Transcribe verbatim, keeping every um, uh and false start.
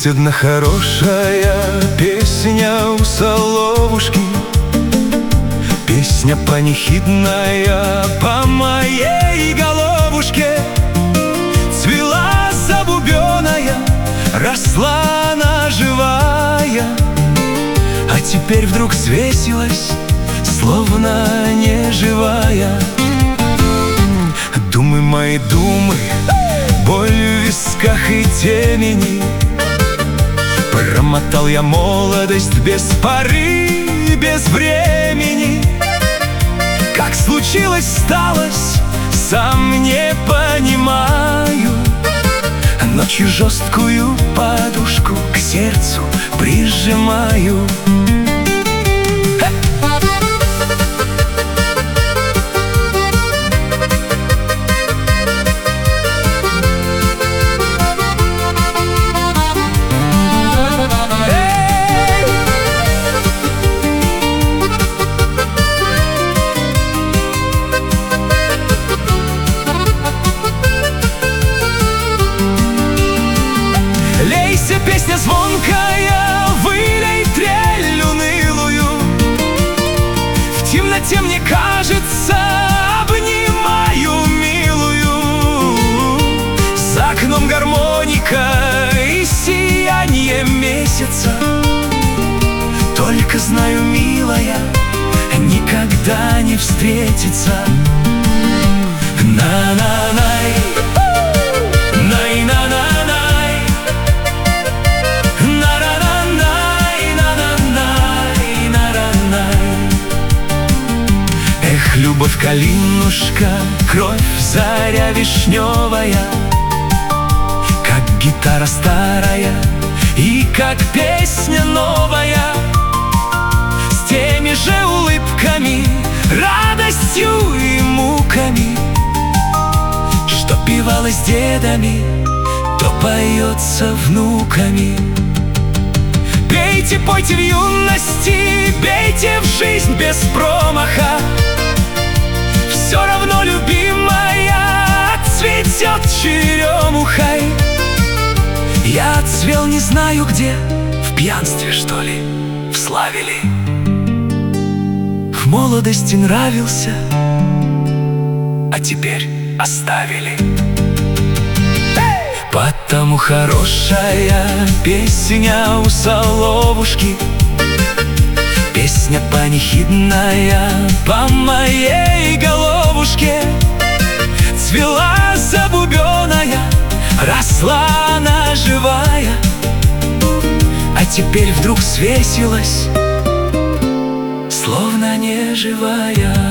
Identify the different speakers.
Speaker 1: Есть одна хорошая песня у соловушки, песня панихидная по моей головушке. Цвела забубенная, росла она живая, а теперь вдруг свесилась, словно неживая. Думы мои, думы, боль в висках и темени. Промотал я молодость без поры, без времени. Как случилось, сталось, сам не понимаю. Ночью жесткую подушку к сердцу прижимаю. Лейся, песня звонкая, вылей трель унылую. В темноте, мне кажется, обнимаю милую. За окном гармоника и сияние месяца. Только знаю, милая, никогда не встретится. На-на-най, най-на-на-най, на-на-на-най, на-на-най. Эх, любовь, калинушка, кровь, заря вишневая, как гитара старая и как песня новая, с теми же улыбками, радостью и муками, что певалось дедами, то поется внуками. Пейте, пойте в юности, бейте в жизнь без промаха. Все равно, любимая, цветет черемухой. Я отцвел не знаю где, в пьянстве, что ли, в славе ли. В молодости нравился, а теперь оставили. Потому хорошая песня у соловушки, песня панихидная по моей головушке. Цвела забубенная, росла она живая, а теперь вдруг свесилась, словно неживая.